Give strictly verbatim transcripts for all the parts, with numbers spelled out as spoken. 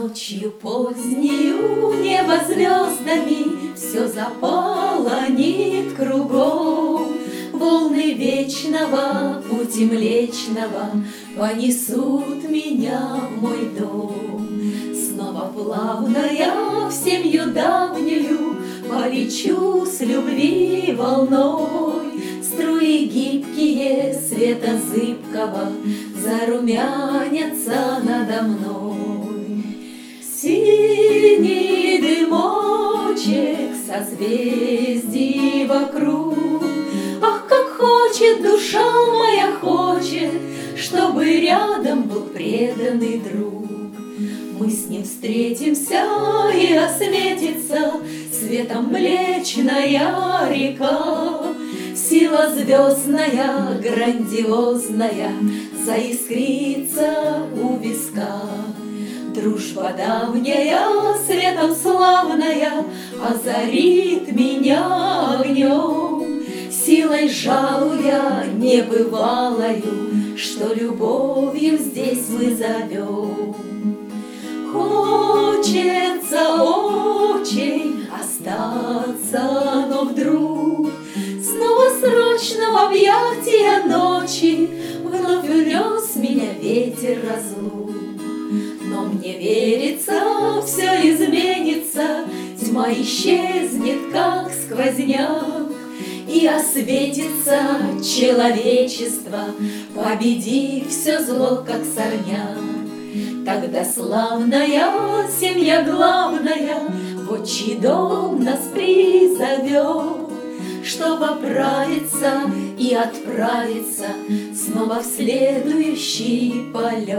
Ночью позднею небо звездами все заполонит кругом. Волны вечного пути Млечного понесут меня в мой дом. Снова плавно я в семью давнюю полечу с любви волной. Струи гибкие света зыбкого зарумянятся надо мной. Синий дымочек созвездий вокруг. Ах, как хочет душа моя, хочет, чтобы рядом был преданный друг. Мы с ним встретимся, и осветится светом Млечная река. Сила звездная, грандиозная, заискрится у виска. Дружба давняя, светом славная, озарит меня огнем. Силой жалуя небывалою, что любовью здесь мы зовем. Хочется очень остаться, но вдруг снова срочно в объятия ночи вновь унес меня ветер разлук. Но мне верится, все изменится, тьма исчезнет, как сквозняк, и осветится человечество, победив все зло, как сорняк. Тогда славная семья главная в отчий дом нас призовет, чтоб оправиться и отправиться снова в следующий полет.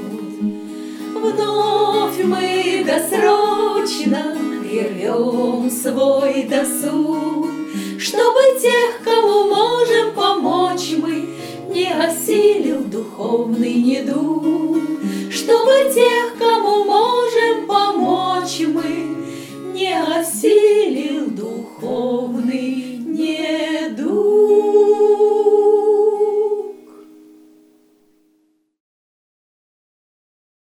Вновь мы досрочно прервем свой досуг, чтобы тех, кому можем помочь мы, не осилил духовный недуг. Чтобы тех,